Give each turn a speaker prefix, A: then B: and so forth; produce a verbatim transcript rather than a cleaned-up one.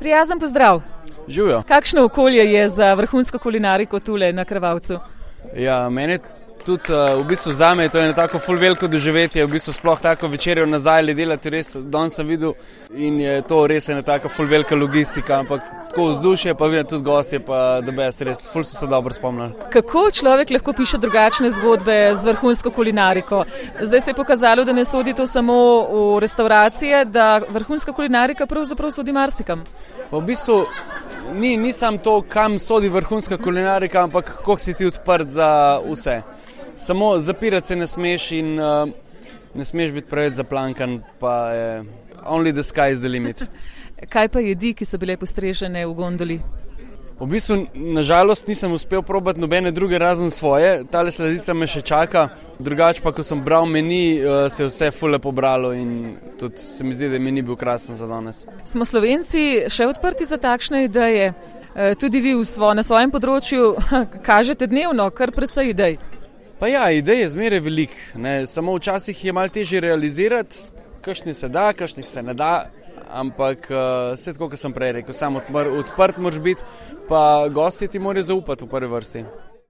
A: Prijazen pozdrav.
B: Živijo.
A: Kakšno okolje je za vrhunsko kulinariko tule na Krvavcu?
B: Ja, meni tudi v bistvu zame to je eno tako ful veliko doživetje, v bistvu sploh tako večerjo nazaj ali delati res, danes sem videl in je to res ena taka ful velika logistika, ampak tako vzdušje pa vidim tudi gostje pa the best, res ful so se dobro spomnili.
A: Kako človek lahko piše drugačne zgodbe z vrhunsko kulinariko? Zdaj se je pokazalo, da ne sodi to samo v restauracije, da vrhunska kulinarika pravzaprav sodi marsikam.
B: Pa v bistvu ni, ni sam to, kam sodi vrhunska kulinarika, ampak kako si ti odprt za vse. Samo zapirati se ne smeš in uh, ne smeš biti preveč zaplankan, pa je only the sky is the limit.
A: Kaj pa jedi, ki so bile postrežene v gondoli?
B: V bistvu, nažalost, nisem uspel probati nobene druge razen svoje. Tale sladica me še čaka. Drugače pa, ko sem bral meni, se je vse ful lepo bralo in tudi se mi zdi, da meni bil krasen za danes.
A: Smo Slovenci še odprti za takšne ideje? Tudi vi v svo, na svojem področju kažete dnevno kar precej idej.
B: Pa ja, idej je zmeraj velik, ne, samo včasih je malo težje realizirati, kakšni se da, kakšnih se ne da, ampak uh, vse tako, kot sem prej rekel, samo odprt moraš biti, pa gostje ti morajo zaupati v prvi vrsti.